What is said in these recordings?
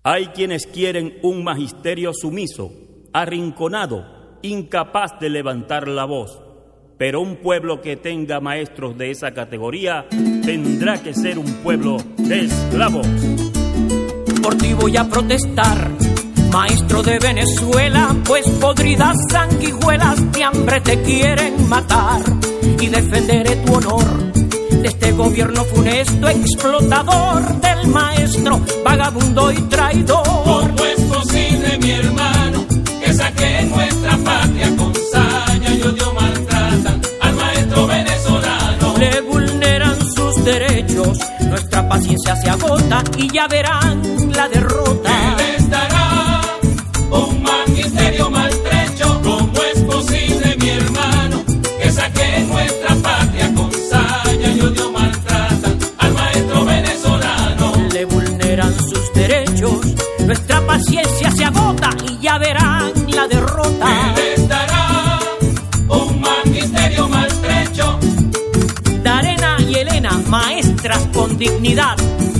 Hay quienes quieren un magisterio sumiso, arrinconado, incapaz de levantar la voz. Pero un pueblo que tenga maestros de esa categoría tendrá que ser un pueblo de esclavos. Por ti voy a protestar, maestro de Venezuela, pues podridas sanguijuelas de hambre te quieren matar. Y defenderé tu honor de este gobierno funesto, explotador del maestro, vagabundo y traidor. ¿Cómo es posible, mi hermano, que saquen nuestra patria con saña y odio maltratan al maestro venezolano? Le vulneran sus derechos, nuestra paciencia se agota y ya verán la derrota. ¿Qué les dará un magisterio maltrecho? ¿Cómo es posible, mi hermano, que saquen nuestra patria con saña y odio maltratan al maestro venezolano? Le vulneran sus derechos, nuestra paciencia se agota y ya verán la derrota. ¿Qué les dará un magisterio maltrecho? Darena y Elena, maestras con dignidad.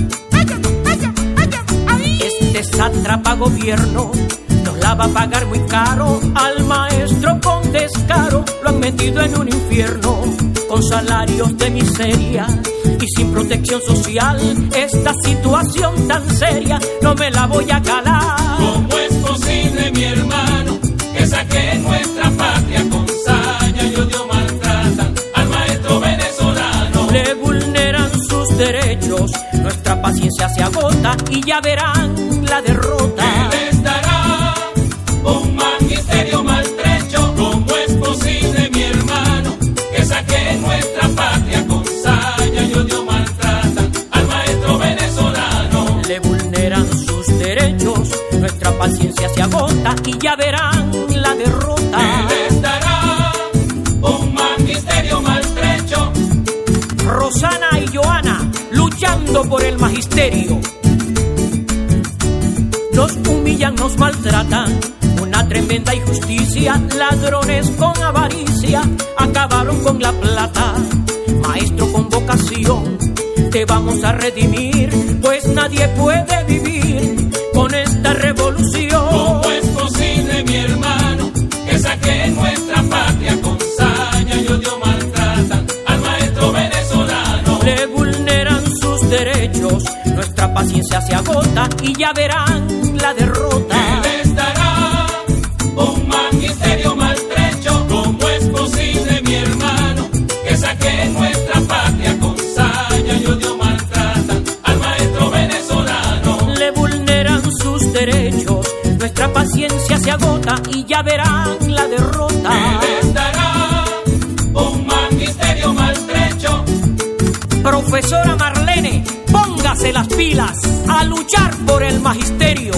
Este sátrapa gobierno nos la va a pagar muy caro. Al maestro con descaro lo han metido en un infierno, con salarios de miseria y sin protección social. Esta situación tan seria no me la voy a calar. ¿Cómo es posible, mi hermano, que saquen nuestra patria con saña y odio maltratan al maestro venezolano? Le vulneran sus derechos, nuestra paciencia se agota y ya verán la derrota. ¿Qué les dará un magisterio maltrecho? ¿Cómo es posible, mi hermano, que saquen nuestra patria con saña y odio maltratan al maestro venezolano? Le vulneran sus derechos, nuestra paciencia se agota y ya verán la derrota. ¿Qué les dará un magisterio maltrecho? Rosana y Joana luchando por el magisterio. Nos humillan, nos maltratan, una tremenda injusticia. Ladrones con avaricia acabaron con la plata. Maestro con vocación, te vamos a redimir, pues nadie puede vivir con esta revolución. ¿Cómo es posible, mi hermano, que saquen nuestra patria con saña y odio maltratan al maestro venezolano? Le vulneran sus derechos, nuestra paciencia se agota y ya verán la derrota. ¿Qué les dará un magisterio maltrecho? ¿Cómo es posible, mi hermano, que saquen nuestra patria con saña y odio maltratan al maestro venezolano? Le vulneran sus derechos, nuestra paciencia se agota y ya verán la derrota. ¿Qué les dará un magisterio maltrecho? Profesora Marlene, póngase las pilas a luchar por el magisterio.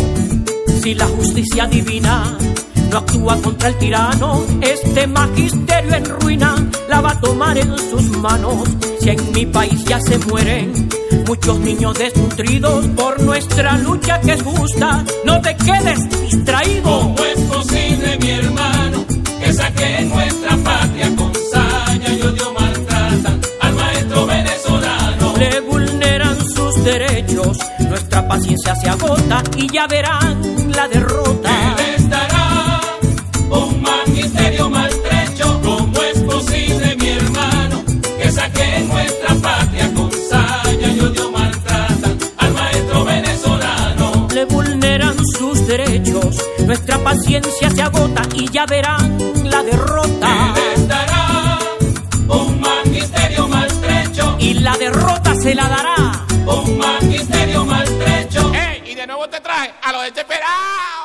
Si la justicia divina no actúa contra el tirano, este magisterio en ruina la va a tomar en sus manos. Si en mi país ya se mueren muchos niños desnutridos por nuestra lucha que es justa, no te quedes distraído. ¿Cómo es posible, mi hermano, que saquen nuestra patria con saña y odio maltratan al maestro venezolano? Le vulneran sus derechos, nuestra paciencia se agota y ya verán la derrota. ¿Qué les dará un magisterio maltrecho? ¿Cómo es posible, mi hermano, que saquen nuestra patria con saña y odio maltratan al maestro venezolano? Le vulneran sus derechos, nuestra paciencia se agota y ya verán la derrota. ¿Qué les dará un magisterio maltrecho? Y la derrota se la dará un magisterio maltrecho. ¡Ey! Y de nuevo te traje a los desesperados.